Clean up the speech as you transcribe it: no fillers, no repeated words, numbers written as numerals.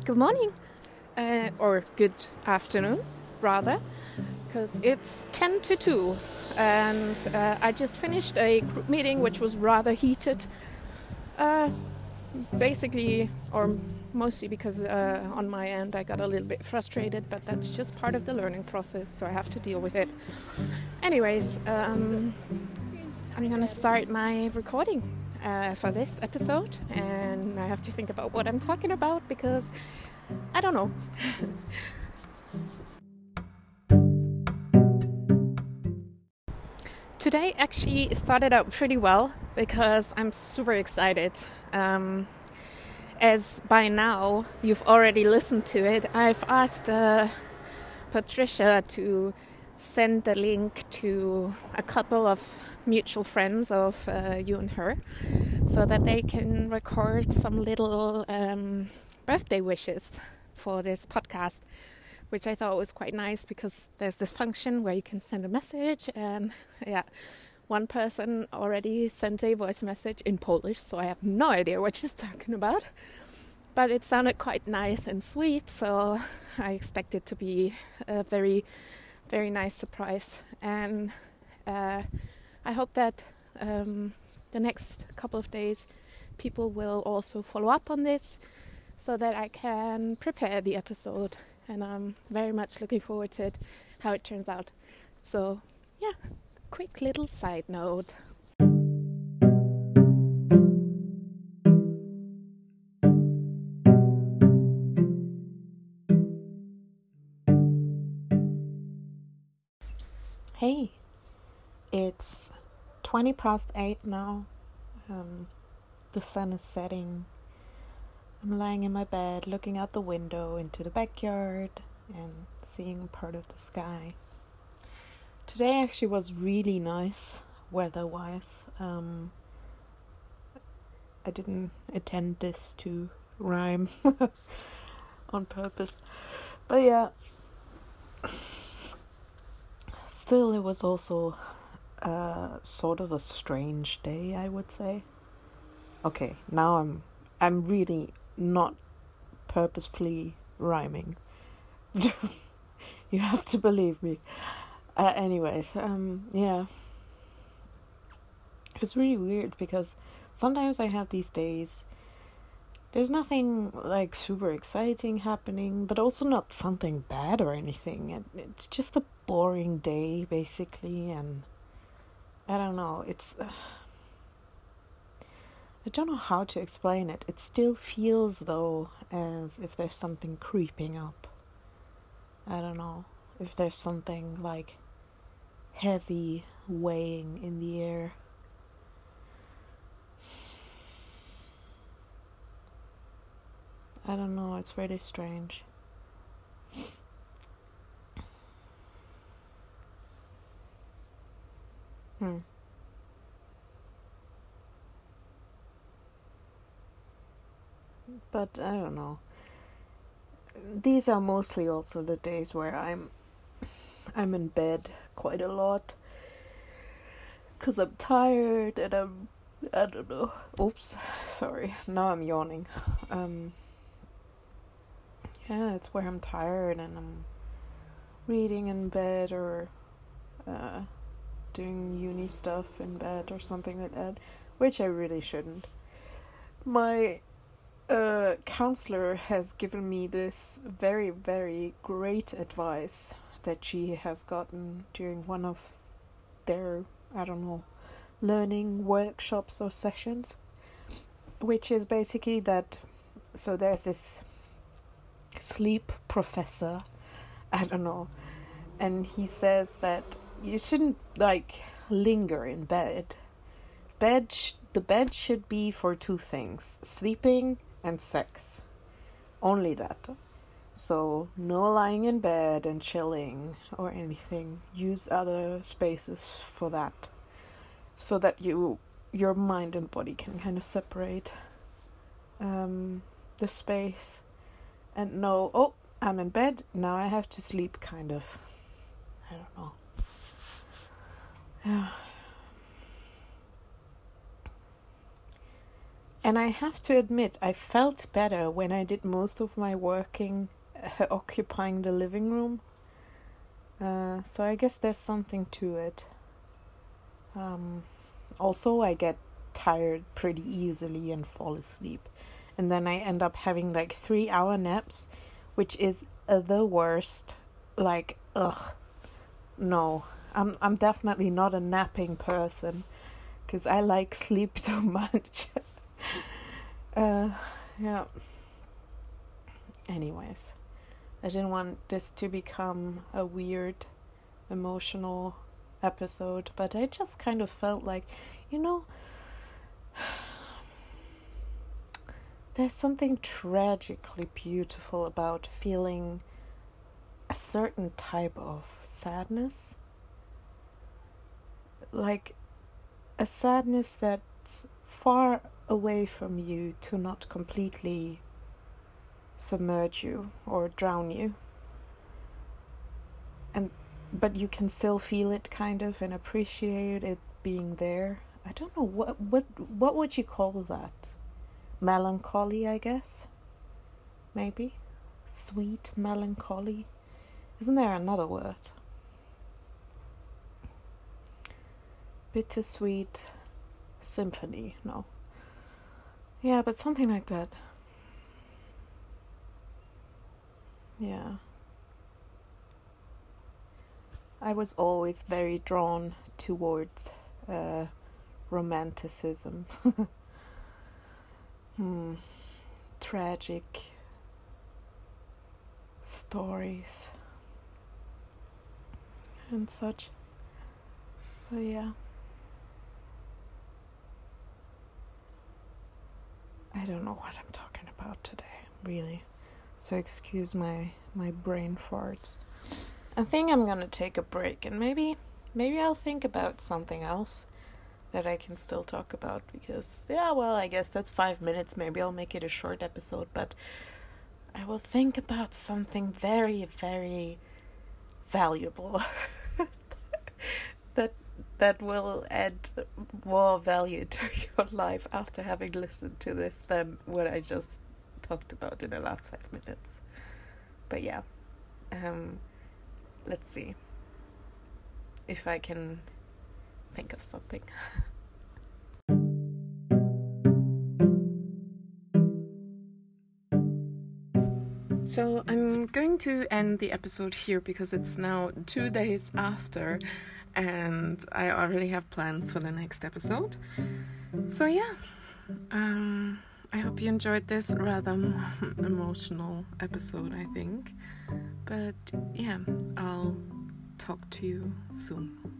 good morning, or good afternoon, rather, because it's 10 to 2, and I just finished a group meeting which was rather heated, basically, or mostly because on my end I got a little bit frustrated, but that's just part of the learning process, so I have to deal with it. Anyways, I'm going to start my recording for this episode, and I have to think about what I'm talking about because I don't know. Today actually started out pretty well because I'm super excited. As by now you've already listened to it, I've asked Patricia to send a link to a couple of mutual friends of you and her so that they can record some little birthday wishes for this podcast, which I thought was quite nice because there's this function where you can send a message, and one person already sent a voice message in Polish, so I have no idea what she's talking about, but it sounded quite nice and sweet, so I expect it to be a very, very nice surprise, and I hope that the next couple of days people will also follow up on this so that I can prepare the episode, and I'm very much looking forward to it, how it turns out. So yeah, quick little side note. Hey, it's 20 past 8 now. The sun is setting. I'm lying in my bed, looking out the window into the backyard and seeing part of the sky. Today actually was really nice weather-wise. I didn't intend this to rhyme on purpose, but yeah. Still, it was also sort of a strange day, I would say. Okay, now I'm really not purposefully rhyming. You have to believe me. Anyways, yeah. It's really weird because sometimes I have these days, there's nothing like super exciting happening, but also not something bad or anything. It's just a boring day, basically, and I don't know, I don't know how to explain it. It still feels, though, as if there's something creeping up. I don't know, if there's something, like, heavy weighing in the air. I don't know, it's really strange. But I don't know. These are mostly also the days where I'm in bed quite a lot, 'cause I'm tired and I don't know. Oops, sorry. Now I'm yawning. Yeah, it's where I'm tired and I'm reading in bed or doing uni stuff in bed or something like that, which I really shouldn't. My counselor has given me this very, very great advice that she has gotten during one of their, I don't know, learning workshops or sessions, which is basically that, so there's this sleep professor, I don't know, and he says that you shouldn't, like, linger in bed. The bed should be for two things: sleeping and sex. Only that. So no lying in bed and chilling or anything. Use other spaces for that, so that your mind and body can kind of separate the space and know, oh, I'm in bed, now I have to sleep, kind of. I don't know. Yeah. And I have to admit, I felt better when I did most of my working occupying the living room. So I guess there's something to it. Also, I get tired pretty easily and fall asleep. And then I end up having like 3-hour naps, which is the worst. Like, ugh. No, I'm definitely not a napping person, because I like sleep too much. Yeah. Anyways, I didn't want this to become a weird, emotional episode, but I just kind of felt like, there's something tragically beautiful about feeling a certain type of sadness. Like a sadness that's far away from you to not completely submerge you or drown you. But you can still feel it kind of and appreciate it being there. I don't know what would you call that? Melancholy, I guess. Maybe. Sweet melancholy. Isn't there another word? Bittersweet symphony. No. Yeah, but something like that. Yeah. I was always very drawn towards romanticism. Tragic stories and such. But yeah. I don't know what I'm talking about today, really. So excuse my brain farts. I think I'm gonna take a break, and maybe I'll think about something else that I can still talk about, because I guess that's 5 minutes. Maybe I'll make it a short episode, but I will think about something very, very valuable that will add more value to your life after having listened to this than what I just talked about in the last 5 minutes. But yeah, let's see if I can think of something. So I'm going to end the episode here because it's now 2 days after and I already have plans for the next episode. So yeah, I hope you enjoyed this rather emotional episode, I think. But yeah, I'll talk to you soon.